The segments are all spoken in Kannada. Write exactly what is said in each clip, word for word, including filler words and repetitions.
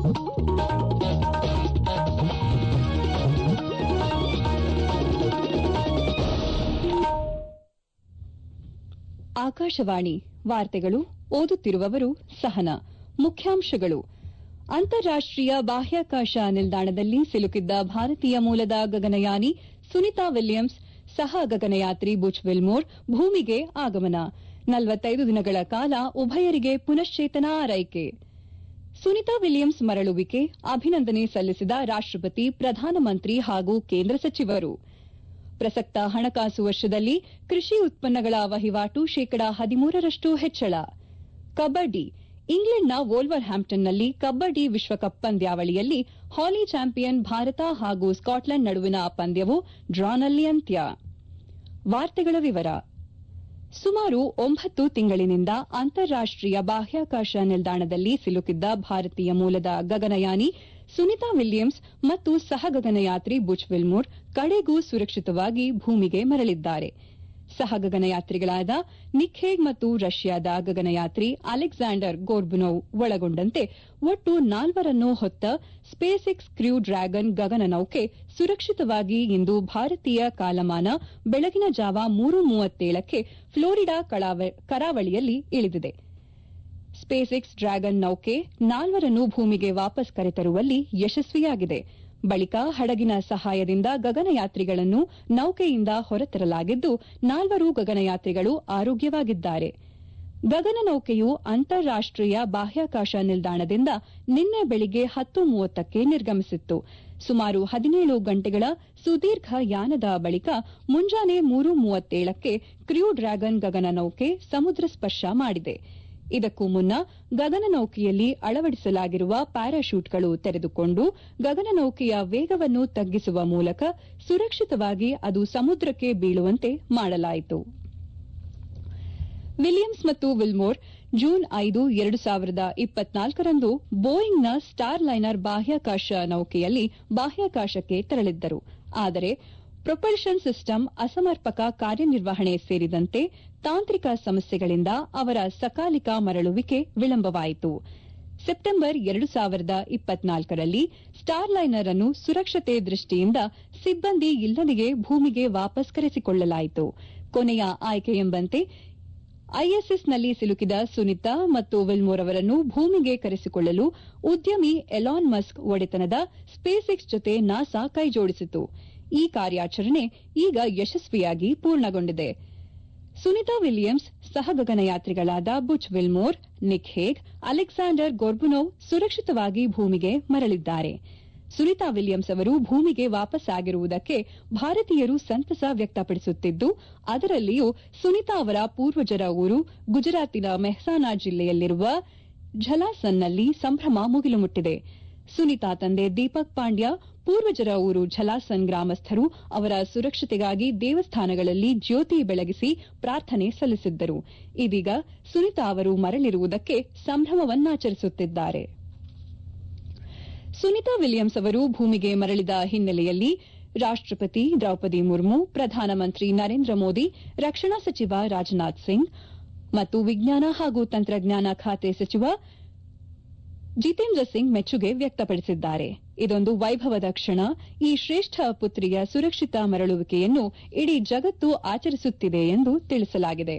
ಆಕಾಶವಾಣಿ ವಾರ್ತೆಗಳು ಓದುತ್ತಿರುವವರು ಸಹನಾ. ಮುಖ್ಯಾಂಶಗಳು. ಅಂತಾರಾಷ್ಟೀಯ ಬಾಹ್ಯಾಕಾಶ ನಿಲ್ದಾಣದಲ್ಲಿ ಸಿಲುಕಿದ್ದ ಭಾರತೀಯ ಮೂಲದ ಗಗನಯಾನಿ ಸುನಿತಾ ವಿಲಿಯಮ್ಸ್ ಸಹ ಗಗನಯಾತ್ರಿ ಬುಚ್ ವಿಲ್ಮೋರ್ ಭೂಮಿಗೆ ಆಗಮನ. ನಲವತ್ತೈದು ದಿನಗಳ ಕಾಲ ಉಭಯರಿಗೆ ಪುನಶ್ಚೇತನ ಆರೈಕೆ. ಸುನಿತಾ ವಿಲಿಯಮ್ಸ್ ಮರಳುವಿಕೆ ಅಭಿನಂದನೆ ಸಲ್ಲಿಸಿದ ರಾಷ್ಟಪತಿ, ಪ್ರಧಾನಮಂತ್ರಿ ಹಾಗೂ ಕೇಂದ್ರ ಸಚಿವರು. ಪ್ರಸಕ್ತ ಹಣಕಾಸು ವರ್ಷದಲ್ಲಿ ಕೃಷಿ ಉತ್ಪನ್ನಗಳ ವಹಿವಾಟು ಶೇಕಡಾ ಹದಿಮೂರರಷ್ಟು ಹೆಚ್ಚಳ. ಕಬಡ್ಡಿ. ಇಂಗ್ಲೆಂಡ್ನ ವೋಲ್ವರ್ ಹ್ಯಾಂಪ್ಟನ್ನಲ್ಲಿ ಕಬಡ್ಡಿ ವಿಶ್ವಕಪ್ ಪಂದ್ಯಾವಳಿಯಲ್ಲಿ ಹಾಲಿ ಚಾಂಪಿಯನ್ ಭಾರತ ಹಾಗೂ ಸ್ಕಾಟ್ಲೆಂಡ್ ನಡುವಿನ ಪಂದ್ಯವು ಡ್ರಾನಲ್ಲಿ ಅಂತ್ಯ. ವಾರ್ತೆಗಳ ವಿವರ. ಸುಮಾರು ಒಂಬತ್ತು ತಿಂಗಳಿನಿಂದ ಅಂತಾರಾಷ್ಟೀಯ ಬಾಹ್ಯಾಕಾಶ ನಿಲ್ದಾಣದಲ್ಲಿ ಸಿಲುಕಿದ್ದ ಭಾರತೀಯ ಮೂಲದ ಗಗನಯಾನಿ ಸುನಿತಾ ವಿಲಿಯಮ್ಸ್ ಮತ್ತು ಸಹ ಗಗನಯಾತ್ರಿ ಬುಚ್ ವಿಲ್ಮೋರ್ ಕಡೆಗೂ ಸುರಕ್ಷಿತವಾಗಿ ಭೂಮಿಗೆ ಮರಳಿದ್ದಾರೆ. ಸಹ ಗಗನಯಾತ್ರಿಗಳಾದ ನಿಕ್ ಹೇಗ್ ಮತ್ತು ರಷ್ಯಾದ ಗಗನಯಾತ್ರಿ ಅಲೆಕ್ಸಾಂಡರ್ ಗೋರ್ಬುನೋವ್ ಒಳಗೊಂಡಂತೆ ಒಟ್ಟು ನಾಲ್ವರನ್ನು ಹೊತ್ತ ಸ್ಪೇಸ್ ಎಕ್ಸ್ ಕ್ರ್ಯೂ ಡ್ರ್ಯಾಗನ್ ಗಗನನೌಕೆ ಸುರಕ್ಷಿತವಾಗಿ ಇಂದು ಭಾರತೀಯ ಕಾಲಮಾನ ಬೆಳಗಿನ ಜಾವ ಮೂರು ಮೂವತ್ತೇಳಕ್ಕೆ ಫ್ಲೋರಿಡಾ ಕರಾವಳಿಯಲ್ಲಿ ಇಳಿದಿದೆ. ಸ್ಪೇಸ್ ಎಕ್ಸ್ ಡ್ರ್ಯಾಗನ್ ನೌಕೆ ನಾಲ್ವರನ್ನು ಭೂಮಿಗೆ ವಾಪಸ್ ಕರೆತರುವಲ್ಲಿ ಯಶಸ್ವಿಯಾಗಿದೆ. ಬಳಿಕ ಹಡಗಿನ ಸಹಾಯದಿಂದ ಗಗನಯಾತ್ರಿಗಳನ್ನು ನೌಕೆಯಿಂದ ಹೊರತರಲಾಗಿದ್ದು, ನಾಲ್ವರು ಗಗನಯಾತ್ರಿಗಳು ಆರೋಗ್ಯವಾಗಿದ್ದಾರೆ. ಗಗನನೌಕೆಯು ಅಂತಾರಾಷ್ಟೀಯ ಬಾಹ್ಯಾಕಾಶ ನಿಲ್ದಾಣದಿಂದ ನಿನ್ನೆ ಬೆಳಿಗ್ಗೆ ಹತ್ತು ಮೂವತ್ತಕ್ಕೆ ನಿರ್ಗಮಿಸಿತ್ತು. ಸುಮಾರು ಹದಿನೇಳು ಗಂಟೆಗಳ ಸುದೀರ್ಘ ಯಾನದ ಬಳಿಕ ಮುಂಜಾನೆ ಮೂರು ಮೂವತ್ತೇಳಕ್ಕೆ ಕ್ರ್ಯೂ ಡ್ರ್ಯಾಗನ್ ಗಗನನೌಕೆ ಸಮುದ್ರ ಸ್ಪರ್ಶ ಮಾಡಿದೆ. ಇದಕ್ಕೂ ಮುನ್ನ ಗಗನನೌಕೆಯಲ್ಲಿ ಅಳವಡಿಸಲಾಗಿರುವ ಪ್ಯಾರಾಶೂಟ್ಗಳು ತೆರೆದುಕೊಂಡು ಗಗನನೌಕೆಯ ವೇಗವನ್ನು ತಗ್ಗಿಸುವ ಮೂಲಕ ಸುರಕ್ಷಿತವಾಗಿ ಅದು ಸಮುದ್ರಕ್ಕೆ ಬೀಳುವಂತೆ ಮಾಡಲಾಯಿತು. ವಿಲಿಯಮ್ಸ್ ಮತ್ತು ವಿಲ್ಮೋರ್ ಜೂನ್ ಐದು ಎರಡು ಸಾವಿರದ ಇಪ್ಪತ್ನಾಲ್ಕರಂದು ಬೋಯಿಂಗ್ನ ಸ್ಟಾರ್ ಲೈನರ್ ಬಾಹ್ಯಾಕಾಶ ನೌಕೆಯಲ್ಲಿ ಬಾಹ್ಯಾಕಾಶಕ್ಕೆ ತೆರಳಿದ್ದರು. ಆದರೆ ಪ್ರೊಪಲ್ಷನ್ ಸಿಸ್ಟಮ್ ಅಸಮರ್ಪಕ ಕಾರ್ಯನಿರ್ವಹಣೆ ಸೇರಿದಂತೆ ತಾಂತ್ರಿಕ ಸಮಸ್ಯೆಗಳಿಂದ ಅವರ ಸಕಾಲಿಕ ಮರಳುವಿಕೆ ವಿಳಂಬವಾಯಿತು. ಸೆಪ್ಟೆಂಬರ್ ಎರಡು ಸಾವಿರದ ಇಪ್ಪತ್ನಾಲ್ಕರಲ್ಲಿ ಸ್ಟಾರ್ ಲೈನರ್ ಅನ್ನು ಸುರಕ್ಷತೆ ದೃಷ್ಟಿಯಿಂದ ಸಿಬ್ಬಂದಿ ಇಲ್ಲದೆಯೇ ಭೂಮಿಗೆ ವಾಪಸ್ ಕರೆಸಿಕೊಳ್ಳಲಾಯಿತು. ಕೊನೆಯ ಆಯ್ಕೆಯೆಂಬಂತೆ ಐಎಸ್ಎಸ್ನಲ್ಲಿ ಸಿಲುಕಿದ ಸುನಿತಾ ಮತ್ತು ವಿಲ್ಮೋರ್ ಅವರನ್ನು ಭೂಮಿಗೆ ಕರೆಸಿಕೊಳ್ಳಲು ಉದ್ಯಮಿ ಎಲಾನ್ ಮಸ್ಕ್ ಒಡೆತನದ ಸ್ಪೇಸ್ ಎಕ್ಸ್ ಜೊತೆ ನಾಸಾ ಕೈಜೋಡಿಸಿತು. ಈ ಕಾರ್ಯಾಚರಣೆ ಈಗ ಯಶಸ್ವಿಯಾಗಿ ಪೂರ್ಣಗೊಂಡಿದೆ. ಸುನಿತಾ ವಿಲಿಯಮ್ಸ್ ಸಹ ಗಗನಯಾತ್ರಿಗಳಾದ Butch Wilmore, Nick Hague, Alexander Gorbunov ಸುರಕ್ಷಿತವಾಗಿ ಭೂಮಿಗೆ ಮರಳಿದ್ದಾರೆ. ಸುನಿತಾ ವಿಲಿಯಮ್ಸ್ ಅವರು ಭೂಮಿಗೆ ವಾಪಸ್ಸಾಗಿರುವುದಕ್ಕೆ ಭಾರತೀಯರು ಸಂತಸ ವ್ಯಕ್ತಪಡಿಸುತ್ತಿದ್ದು, ಅದರಲ್ಲಿಯೂ ಸುನಿತಾ ಅವರ ಪೂರ್ವಜರ ಊರು ಗುಜರಾತಿನ ಮೆಹ್ಸಾನಾ ಜಿಲ್ಲೆಯಲ್ಲಿರುವ ಝಲಾಸನ್ನಲ್ಲಿ ಸಂಭ್ರಮ ಮುಗಿಲು ಮುಟ್ಟಿದೆ. ಸುನಿತಾ ತಂದೆ ದೀಪಕ್ ಪಾಂಡ್ಯ ಪೂರ್ವಜರ ಊರು ಝಲಾಸನ್ ಗ್ರಾಮಸ್ಥರು ಅವರ ಸುರಕ್ಷತೆಗಾಗಿ ದೇವಸ್ಥಾನಗಳಲ್ಲಿ ಜ್ಯೋತಿ ಬೆಳಗಿಸಿ ಪ್ರಾರ್ಥನೆ ಸಲ್ಲಿಸಿದ್ದರು. ಇದೀಗ ಸುನಿತಾ ಅವರು ಮರಳಿರುವುದಕ್ಕೆ ಸಂಭ್ರಮವನ್ನಾಚರಿಸುತ್ತಿದ್ದಾರೆ. ಸುನಿತಾ ವಿಲಿಯಮ್ಸ್ ಅವರು ಭೂಮಿಗೆ ಮರಳಿದ ಹಿನ್ನೆಲೆಯಲ್ಲಿ ರಾಷ್ಟಪತಿ ದ್ರೌಪದಿ ಮುರ್ಮು, ಪ್ರಧಾನಮಂತ್ರಿ ನರೇಂದ್ರ ಮೋದಿ, ರಕ್ಷಣಾ ಸಚಿವ ರಾಜನಾಥ್ ಸಿಂಗ್ ಮತ್ತು ವಿಜ್ಞಾನ ಹಾಗೂ ತಂತ್ರಜ್ಞಾನ ಖಾತೆ ಸಚಿವ ಜಿತೇಂದ್ರ ಸಿಂಗ್ ಮೆಚ್ಚುಗೆ ವ್ಯಕ್ತಪಡಿಸಿದ್ದಾರೆ. ಇದೊಂದು ವೈಭವದ ಕ್ಷಣ. ಈ ಶ್ರೇಷ್ಠ ಪುತ್ರಿಯ ಸುರಕ್ಷಿತ ಮರಳುವಿಕೆಯನ್ನು ಇಡೀ ಜಗತ್ತು ಆಚರಿಸುತ್ತಿದೆ ಎಂದು ತಿಳಿಸಲಾಗಿದೆ.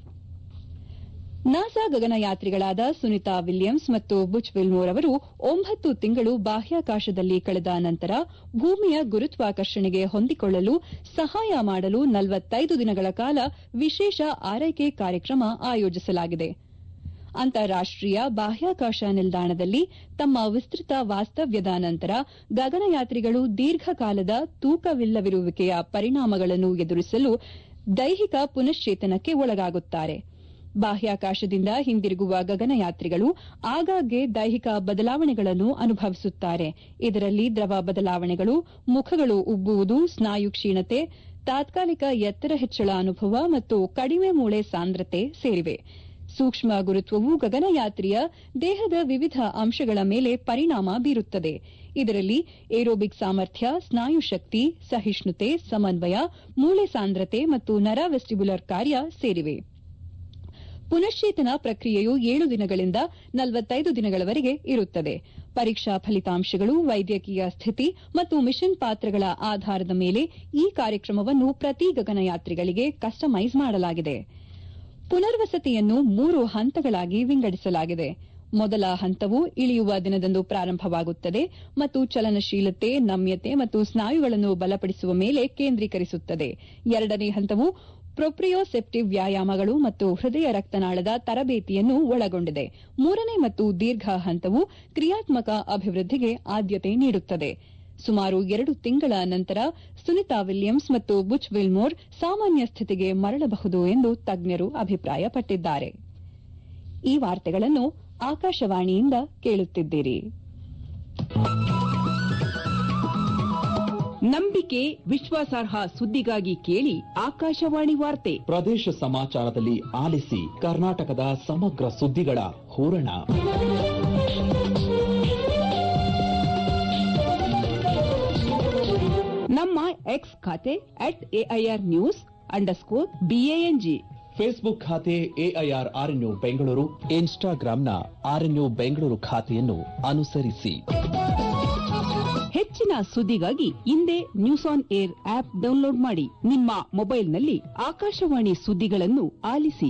ನಾಸಾ ಗಗನಯಾತ್ರಿಗಳಾದ ಸುನಿತಾ ವಿಲಿಯಮ್ಸ್ ಮತ್ತು ಬುಚ್ ವಿಲ್ಮೋರ್ ಅವರು ಒಂಬತ್ತು ತಿಂಗಳು ಬಾಹ್ಯಾಕಾಶದಲ್ಲಿ ಕಳೆದ ನಂತರ ಭೂಮಿಯ ಗುರುತ್ವಾಕರ್ಷಣೆಗೆ ಹೊಂದಿಕೊಳ್ಳಲು ಸಹಾಯ ಮಾಡಲು ನಲವತ್ತೈದು ದಿನಗಳ ಕಾಲ ವಿಶೇಷ ಆರೈಕೆ ಕಾರ್ಯಕ್ರಮ ಆಯೋಜಿಸಲಾಗಿದೆ. ಅಂತಾರಾಷ್ಟೀಯ ಬಾಹ್ಯಾಕಾಶ ನಿಲ್ದಾಣದಲ್ಲಿ ತಮ್ಮ ವಿಸ್ತೃತ ವಾಸ್ತವ್ಯದ ನಂತರ ಗಗನಯಾತ್ರಿಗಳು ದೀರ್ಘಕಾಲದ ತೂಕವಿಲ್ಲವಿರುವಿಕೆಯ ಪರಿಣಾಮಗಳನ್ನು ಎದುರಿಸಲು ದೈಹಿಕ ಪುನಶ್ಚೇತನಕ್ಕೆ ಒಳಗಾಗುತ್ತಾರೆ. ಬಾಹ್ಯಾಕಾಶದಿಂದ ಹಿಂದಿರುಗುವ ಗಗನಯಾತ್ರಿಗಳು ಆಗಾಗ್ಗೆ ದೈಹಿಕ ಬದಲಾವಣೆಗಳನ್ನು ಅನುಭವಿಸುತ್ತಾರೆ. ಇದರಲ್ಲಿ ದ್ರವ ಬದಲಾವಣೆಗಳು, ಮುಖಗಳು ಉಬ್ಬುವುದು, ಸ್ನಾಯು ಕ್ಷೀಣತೆ, ತಾತ್ಕಾಲಿಕ ಎತ್ತರ ಹೆಚ್ಚಳ ಅನುಭವ ಮತ್ತು ಕಡಿಮೆ ಮೂಳೆ ಸಾಂದ್ರತೆ ಸೇರಿವೆ. ಸೂಕ್ಷ್ಮ ಗುರುತ್ವವು ಗಗನಯಾತ್ರಿಯ ದೇಹದ ವಿವಿಧ ಅಂಶಗಳ ಮೇಲೆ ಪರಿಣಾಮ ಬೀರುತ್ತದೆ. ಇದರಲ್ಲಿ ಏರೋಬಿಕ್ ಸಾಮರ್ಥ್ಯ, ಸ್ನಾಯು ಶಕ್ತಿ, ಸಹಿಷ್ಣುತೆ, ಸಮನ್ವಯ, ಮೂಳೆ ಸಾಂದ್ರತೆ ಮತ್ತು ನರ ವೆಸ್ಟಿಬ್ಯುಲರ್ ಕಾರ್ಯ ಸೇರಿವೆ. ಪುನಶ್ಚೇತನ ಪ್ರಕ್ರಿಯೆಯು ಏಳು ದಿನಗಳಿಂದ ನಲವತ್ತೈದು ದಿನಗಳವರೆಗೆ ಇರುತ್ತದೆ. ಪರೀಕ್ಷಾ ಫಲಿತಾಂಶಗಳು, ವೈದ್ಯಕೀಯ ಸ್ಥಿತಿ ಮತ್ತು ಮಿಷನ್ ಪಾತ್ರಗಳ ಆಧಾರದ ಮೇಲೆ ಈ ಕಾರ್ಯಕ್ರಮವನ್ನು ಪ್ರತಿ ಗಗನಯಾತ್ರಿಗಳಿಗೆ ಕಸ್ಟಮೈಸ್ ಮಾಡಲಾಗಿದೆ. ಪುನರ್ವಸತಿಯನ್ನು ಮೂರು ಹಂತಗಳಾಗಿ ವಿಂಗಡಿಸಲಾಗಿದೆ. ಮೊದಲ ಹಂತವು ಇಳಿಯುವ ದಿನದಂದು ಪ್ರಾರಂಭವಾಗುತ್ತದೆ ಮತ್ತು ಚಲನಶೀಲತೆ, ನಮ್ಯತೆ ಮತ್ತು ಸ್ನಾಯುಗಳನ್ನು ಬಲಪಡಿಸುವ ಮೇಲೆ ಕೇಂದ್ರೀಕರಿಸುತ್ತದೆ. ಎರಡನೇ ಹಂತವು ಪ್ರೊಪ್ರಿಯೋಸೆಪ್ಟಿವ್ ವ್ಯಾಯಾಮಗಳು ಮತ್ತು ಹೃದಯ ರಕ್ತನಾಳದ ತರಬೇತಿಯನ್ನು ಒಳಗೊಂಡಿದೆ. ಮೂರನೇ ಮತ್ತು ದೀರ್ಘ ಹಂತವು ಕ್ರಿಯಾತ್ಮಕ ಅಭಿವೃದ್ಧಿಗೆ ಆದ್ಯತೆ ನೀಡುತ್ತದೆ. ಸುಮಾರು ಎರಡು ತಿಂಗಳ ನಂತರ ಸುನಿತಾ ವಿಲಿಯಮ್ಸ್ ಮತ್ತು ಬುಚ್ ವಿಲ್ಮೋರ್ ಸಾಮಾನ್ಯ ಸ್ಥಿತಿಗೆ ಮರಳಬಹುದು ಎಂದು ತಜ್ಞರು ಅಭಿಪ್ರಾಯಪಟ್ಟಿದ್ದಾರೆ. ಈ ವಾರ್ತೆಗಳನ್ನು ಆಕಾಶವಾಣಿಯಿಂದ ಕೇಳುತ್ತಿದ್ದೀರಿ. ನಂಬಿಕೆ, ವಿಶ್ವಾಸಾರ್ಹ ಸುದ್ದಿಗಾಗಿ ಕೇಳಿ ಆಕಾಶವಾಣಿ ವಾರ್ತೆ. ಪ್ರದೇಶ ಸಮಾಚಾರದಲ್ಲಿ ಆಲಿಸಿ ಕರ್ನಾಟಕದ ಸಮಗ್ರ ಸುದ್ದಿಗಳ ಹೂರಣ. ನಮ್ಮ ಎಕ್ಸ್ ಖಾತೆ at AIR news underscore B A N G, Facebook ಖಾತೆ ಎಐಆರ್ ಆರ್ಎನ್ಯು ಬೆಂಗಳೂರು, ಇನ್ಸ್ಟಾಗ್ರಾಂನ ಆರ್ಎನ್ಯು ಬೆಂಗಳೂರು ಖಾತೆಯನ್ನು ಅನುಸರಿಸಿ. ಹೆಚ್ಚಿನ ಸುದ್ದಿಗಾಗಿ ಇಂದೇ news on air app download ಮಾಡಿ. ನಿಮ್ಮ ಮೊಬೈಲ್ನಲ್ಲಿ ಆಕಾಶವಾಣಿ ಸುದ್ದಿಗಳನ್ನು ಆಲಿಸಿ.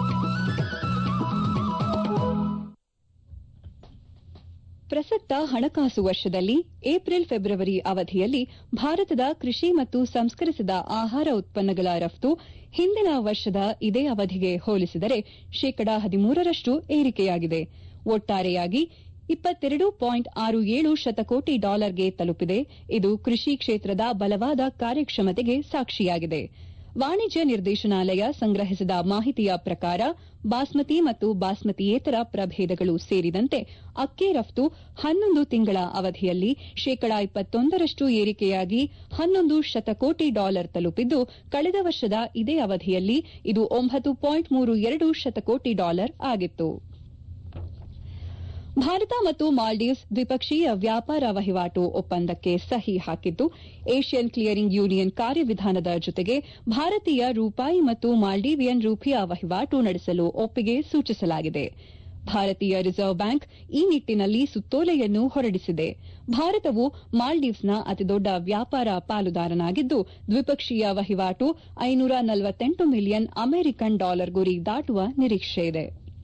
ಪ್ರಸಕ್ತ ಹಣಕಾಸು ವರ್ಷದಲ್ಲಿ ಏಪ್ರಿಲ್ ಫೆಬ್ರವರಿ ಅವಧಿಯಲ್ಲಿ ಭಾರತದ ಕೃಷಿ ಮತ್ತು ಸಂಸ್ಕರಿಸಿದ ಆಹಾರ ಉತ್ಪನ್ನಗಳ ರಫ್ತು ಹಿಂದಿನ ವರ್ಷದ ಇದೇ ಅವಧಿಗೆ ಹೋಲಿಸಿದರೆ ಶೇಕಡಾ ಹದಿಮೂರರಷ್ಟು ಏರಿಕೆಯಾಗಿದೆ. ಒಟ್ಟಾರೆಯಾಗಿ ಇಪ್ಪತ್ತೆರಡು ಪಾಯಿಂಟ್ ಆರು ಏಳು ಶತಕೋಟಿ ಡಾಲರ್ಗೆ ತಲುಪಿದೆ. ಇದು ಕೃಷಿ ಕ್ಷೇತ್ರದ ಬಲವಾದ ಕಾರ್ಯಕ್ಷಮತೆಗೆ ಸಾಕ್ಷಿಯಾಗಿದೆ. ವಾಣಿಜ್ಯ ನಿರ್ದೇಶನಾಲಯ ಸಂಗ್ರಹಿಸಿದ ಮಾಹಿತಿಯ ಪ್ರಕಾರ ಬಾಸ್ಮತಿ ಮತ್ತು ಬಾಸ್ಮತಿಯೇತರ ಪ್ರಭೇದಗಳು ಸೇರಿದಂತೆ ಅಕ್ಕಿ ರಫ್ತು ಹನ್ನೊಂದು ತಿಂಗಳ ಅವಧಿಯಲ್ಲಿ ಶೇಕಡಾ ಇಪ್ಪತ್ತೊಂದರಷ್ಟು ಏರಿಕೆಯಾಗಿ ಹನ್ನೊಂದು ಶತಕೋಟಿ ಡಾಲರ್ ತಲುಪಿದ್ದು, ಕಳೆದ ವರ್ಷದ ಇದೇ ಅವಧಿಯಲ್ಲಿ ಇದು ಒಂಬತ್ತು ಪಾಯಿಂಟ್ ಮೂರು ಎರಡು ಶತಕೋಟಿ ಡಾಲರ್ ಆಗಿತ್ತು. ಭಾರತ ಮತ್ತು ಮಾಲ್ಡೀವ್ಸ್ ದ್ವಿಪಕ್ಷೀಯ ವ್ಯಾಪಾರ ವಹಿವಾಟು ಒಪ್ಪಂದಕ್ಕೆ ಸಹಿ ಹಾಕಿದ್ದು, ಏಷ್ಯನ್ ಕ್ಲಿಯರಿಂಗ್ ಯೂನಿಯನ್ ಕಾರ್ಯವಿಧಾನದ ಜೊತೆಗೆ ಭಾರತೀಯ ರೂಪಾಯಿ ಮತ್ತು ಮಾಲ್ಡೀವಿಯನ್ ರೂಪಿಯ ವಹಿವಾಟು ನಡೆಸಲು ಒಪ್ಪಿಗೆ ಸೂಚಿಸಲಾಗಿದೆ. ಭಾರತೀಯ ರಿಸರ್ವ್ ಬ್ಯಾಂಕ್ ಈ ನಿಟ್ಟಿನಲ್ಲಿ ಸುತ್ತೋಲೆಯನ್ನು ಹೊರಡಿಸಿದೆ. ಭಾರತವು ಮಾಲ್ಡೀವ್ಸ್ನ ಅತಿದೊಡ್ಡ ವ್ಯಾಪಾರ ಪಾಲುದಾರನಾಗಿದ್ದು, ದ್ವಿಪಕ್ಷೀಯ ವಹಿವಾಟು ಐನೂರ ನಲವತ್ತೆಂಟು ಮಿಲಿಯನ್ ಅಮೆರಿಕನ್ ಡಾಲರ್ ಗುರಿ ದಾಟುವ ನಿರೀಕ್ಷೆಯಿದೆ.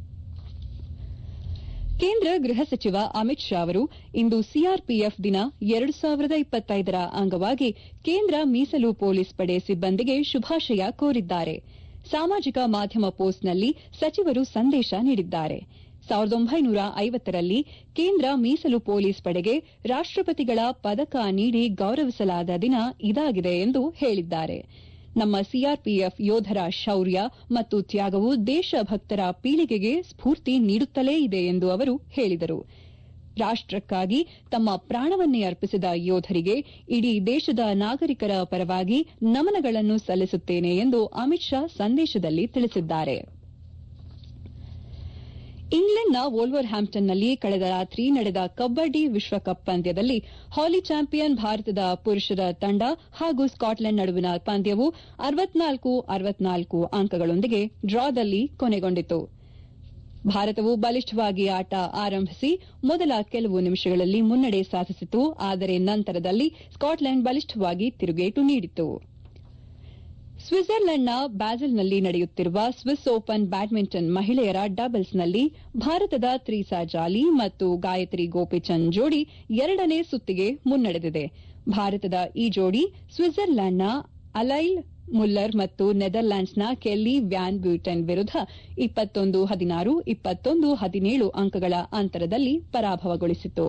ಕೇಂದ್ರ ಗೃಹ ಸಚಿವ ಅಮಿತ್ ಶಾ ಅವರು ಇಂದು ಸಿಆರ್ಪಿಎಫ್ ದಿನ ಎರಡು ಸಾವಿರದ ಇಪ್ಪತ್ತೈದರ ಅಂಗವಾಗಿ ಕೇಂದ್ರ ಮೀಸಲು ಪೊಲೀಸ್ ಪಡೆ ಸಿಬ್ಬಂದಿಗೆ ಶುಭಾಶಯ ಕೋರಿದ್ದಾರೆ. ಸಾಮಾಜಿಕ ಮಾಧ್ಯಮ ಪೋಸ್ಟ್ನಲ್ಲಿ ಸಚಿವರು ಸಂದೇಶ ನೀಡಿದ್ದಾರೆ. ಸಾವಿರದ ಒಂಬೈನೂರ ಐವತ್ತರಲ್ಲಿ ಕೇಂದ್ರ ಮೀಸಲು ಪೊಲೀಸ್ ಪಡೆಗೆ ರಾಷ್ಟಪತಿಗಳ ಪದಕ ನೀಡಿ ಗೌರವಿಸಲಾದ ದಿನ ಇದಾಗಿದೆ ಎಂದು ಹೇಳಿದ್ದಾರೆ. ನಮ್ಮ ಸಿಆರ್ಪಿಎಫ್ ಯೋಧರ ಶೌರ್ಯ ಮತ್ತು ತ್ಯಾಗವು ದೇಶಭಕ್ತರ ಪೀಳಿಗೆಗೆ ಸ್ಫೂರ್ತಿ ನೀಡುತ್ತಲೇ ಇದೆ ಎಂದು ಅವರು ಹೇಳಿದರು. ರಾಷ್ಟಕ್ಕಾಗಿ ತಮ್ಮ ಪ್ರಾಣವನ್ನೇ ಅರ್ಪಿಸಿದ ಯೋಧರಿಗೆ ಇಡೀ ದೇಶದ ನಾಗರಿಕರ ಪರವಾಗಿ ನಮನಗಳನ್ನು ಸಲ್ಲಿಸುತ್ತೇನೆ ಎಂದು ಅಮಿತ್ ಶಾ ಸಂದೇಶದಲ್ಲಿ ತಿಳಿಸಿದ್ದಾರೆ. ಇಂಗ್ಲೆಂಡ್ನ ವೋಲ್ವರ್ ಹ್ಯಾಂಪ್ಟನ್ನಲ್ಲಿ ಕಳೆದ ರಾತ್ರಿ ನಡೆದ ಕಬ್ಬಡಿ ವಿಶ್ವಕಪ್ ಪಂದ್ಯದಲ್ಲಿ ಹಾಲಿ ಚಾಂಪಿಯನ್ ಭಾರತದ ಪುರುಷರ ತಂಡ ಹಾಗೂ ಸ್ಕಾಟ್ಲೆಂಡ್ ನಡುವಿನ ಪಂದ್ಯವು ಅರವತ್ನಾಲ್ಕು ಅರವತ್ನಾಲ್ಕು ಅಂಕಗಳೊಂದಿಗೆ ಡ್ರಾದಲ್ಲಿ ಕೊನೆಗೊಂಡಿತು. ಭಾರತವು ಬಲಿಷ್ಠವಾಗಿ ಆಟ ಆರಂಭಿಸಿ ಮೊದಲ ಕೆಲವು ನಿಮಿಷಗಳಲ್ಲಿ ಮುನ್ನಡೆ ಸಾಧಿಸಿತು. ಆದರೆ ನಂತರದಲ್ಲಿ ಸ್ಕಾಟ್ಲೆಂಡ್ ಬಲಿಷ್ಠವಾಗಿ ತಿರುಗೇಟು ನೀಡಿತು. ಸ್ವಿಟ್ಜರ್ಲೆಂಡ್ನ ಬ್ಯಾಸೆಲ್ನಲ್ಲಿ ನಡೆಯುತ್ತಿರುವ ಸ್ವಿಸ್ ಓಪನ್ ಬ್ಯಾಡ್ಮಿಂಟನ್ ಮಹಿಳೆಯರ ಡಬಲ್ಸ್ನಲ್ಲಿ ಭಾರತದ ತ್ರೀಸಾ ಜಾಲಿ ಮತ್ತು ಗಾಯತ್ರಿ ಗೋಪಿಚಂದ್ ಜೋಡಿ ಎರಡನೇ ಸುತ್ತಿಗೆ ಮುನ್ನಡೆದಿದೆ. ಭಾರತದ ಈ ಜೋಡಿ ಸ್ವಿಟ್ಜರ್ಲೆಂಡ್ನ ಅಲೈಲ್ ಮುಲ್ಲರ್ ಮತ್ತು ನೆದರ್ಲ್ಯಾಂಡ್ಸ್ನ ಕೆಲ್ಲಿ ವ್ಯಾನ್ ಬ್ಯೂಟೆನ್ ವಿರುದ್ಧ ಇಪ್ಪತ್ತೊಂದು ಹದಿನಾರು ಇಪ್ಪತ್ತೊಂದು ಹದಿನೇಳು ಅಂಕಗಳ ಅಂತರದಲ್ಲಿ ಪರಾಭವಗೊಳಿಸಿತು.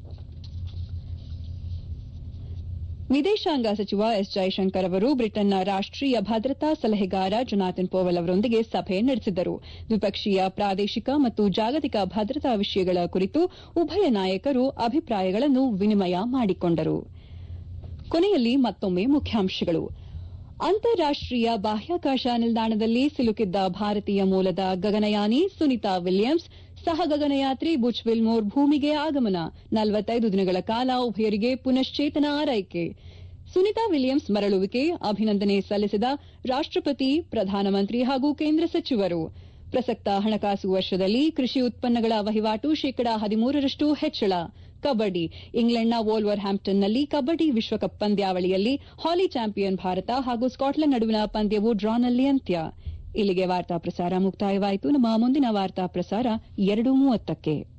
ವಿದೇಶಾಂಗ ಸಚಿವ ಎಸ್ ಜೈಶಂಕರ್ ಅವರು ಬ್ರಿಟನ್ನ ರಾಷ್ಟೀಯ ಭದ್ರತಾ ಸಲಹೆಗಾರ ಜೊನಾಥನ್ ಪೋವೆಲ್ ಅವರೊಂದಿಗೆ ಸಭೆ ನಡೆಸಿದರು. ದ್ವಿಪಕ್ಷೀಯ, ಪ್ರಾದೇಶಿಕ ಮತ್ತು ಜಾಗತಿಕ ಭದ್ರತಾ ವಿಷಯಗಳ ಕುರಿತು ಉಭಯ ನಾಯಕರು ಅಭಿಪ್ರಾಯಗಳನ್ನು ವಿನಿಮಯ ಮಾಡಿಕೊಂಡರು. ಕೊನೆಯಲ್ಲಿ ಮತ್ತೊಮ್ಮೆ ಮುಖ್ಯಾಂಶಗಳು. ಅಂತಾರಾಷ್ಟೀಯ ಬಾಹ್ಯಾಕಾಶ ನಿಲ್ದಾಣದಲ್ಲಿ ಸಿಲುಕಿದ್ದ ಭಾರತೀಯ ಮೂಲದ ಗಗನಯಾನಿ ಸುನಿತಾ ವಿಲಿಯಮ್ಸ್, ಸಹ ಗಗನಯಾತ್ರಿ ಬುಚ್ ವಿಲ್ಮೋರ್ ಭೂಮಿಗೆ ಆಗಮನ. ನಲವತ್ತೈದು ದಿನಗಳ ಕಾಲ ಉಭಯರಿಗೆ ಪುನಶ್ಚೇತನ ಆರೈಕೆ. ಸುನಿತಾ ವಿಲಿಯಮ್ಸ್ ಮರಳುವಿಕೆ ಅಭಿನಂದನೆ ಸಲ್ಲಿಸಿದ ರಾಷ್ಟಪತಿ, ಪ್ರಧಾನಮಂತ್ರಿ ಹಾಗೂ ಕೇಂದ್ರ ಸಚಿವರು. ಪ್ರಸಕ್ತ ಹಣಕಾಸು ವರ್ಷದಲ್ಲಿ ಕೃಷಿ ಉತ್ಪನ್ನಗಳ ವಹಿವಾಟು ಶೇಕಡಾ ಹದಿಮೂರರಷ್ಟು ಹೆಚ್ಚಳ. ಕಬಡ್ಡಿ ಇಂಗ್ಲೆಂಡ್ನ ವೋಲ್ವರ್ ಹ್ಯಾಂಪ್ಟನ್ನಲ್ಲಿ ಕಬಡ್ಡಿ ವಿಶ್ವಕಪ್ ಪಂದ್ಯಾವಳಿಯಲ್ಲಿ ಹಾಲಿ ಚಾಂಪಿಯನ್ ಭಾರತ ಹಾಗೂ ಸ್ಕಾಟ್ಲೆಂಡ್ ನಡುವಿನ ಪಂದ್ಯವು ಡ್ರಾನಲ್ಲಿ ಅಂತ್ಯ. ಇಲ್ಲಿಗೆ ವಾರ್ತಾ ಪ್ರಸಾರ ಮುಕ್ತಾಯವಾಯಿತು. ನಮ್ಮ ಮುಂದಿನ ವಾರ್ತಾ ಪ್ರಸಾರ ಎರಡು ಮೂವತ್ತಕ್ಕೆ.